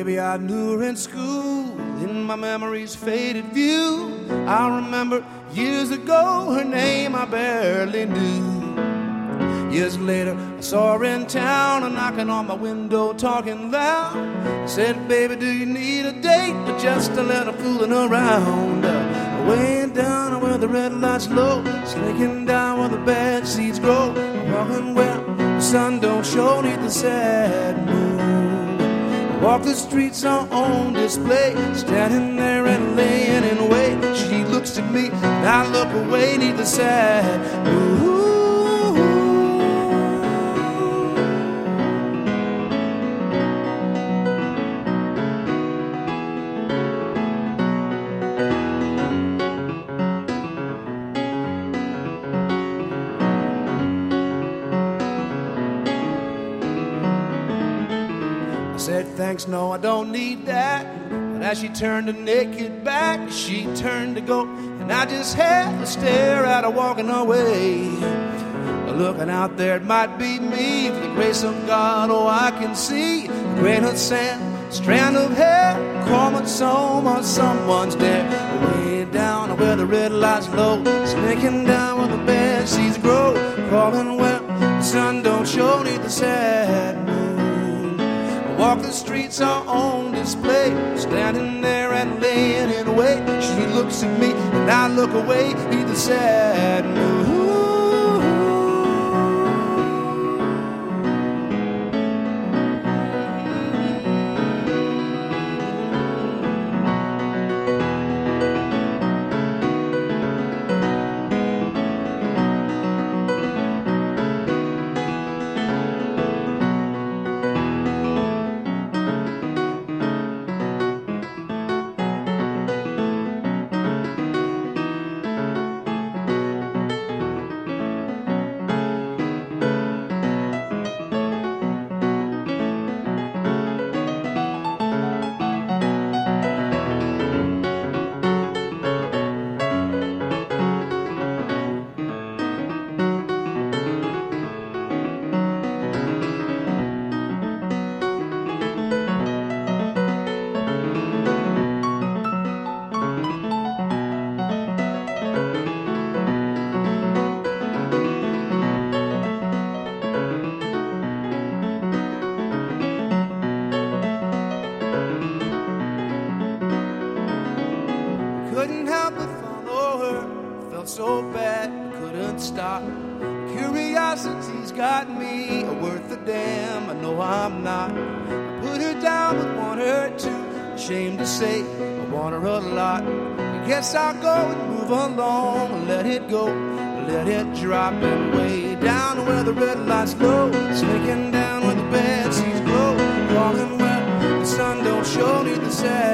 baby I knew her in school. In my memory's faded view, I remember years ago her name I barely knew. Years later, I saw her in town, and knocking on my window, talking loud. I said, baby, do you need a date, or just a little fooling around? Way down where the red light's low, slinking down where the bad seeds grow, walking where the sun don't show neath the sad moon. Walk the streets on display, standing there and laying in wait. She looks at me, and I look away neath the sad moon. Said thanks, no, I don't need that. But as she turned her naked back, she turned to go, and I just had to stare at her walking away. Looking out there, it might be me. For the grace of God, oh, I can see a grain of sand, strand of hair, chromosome on someone's there. Way down where the red light's low, sneaking down where the bad seeds grow, crawling where the sun don't show neath the sad moon. Walk the streets are on display, standing there and laying in wait. She looks at me and I look away, neath the sad moon. Couldn't help but follow her, felt so bad, couldn't stop. Curiosity's got me, worth a damn, I know I'm not. I put her down but want her too, ashamed to say I want her a lot. I guess I'll go and move along, let it go, let it drop. And way down where the red light's low, sneaking down where the bad seeds glow, falling where the sun don't show neath the sad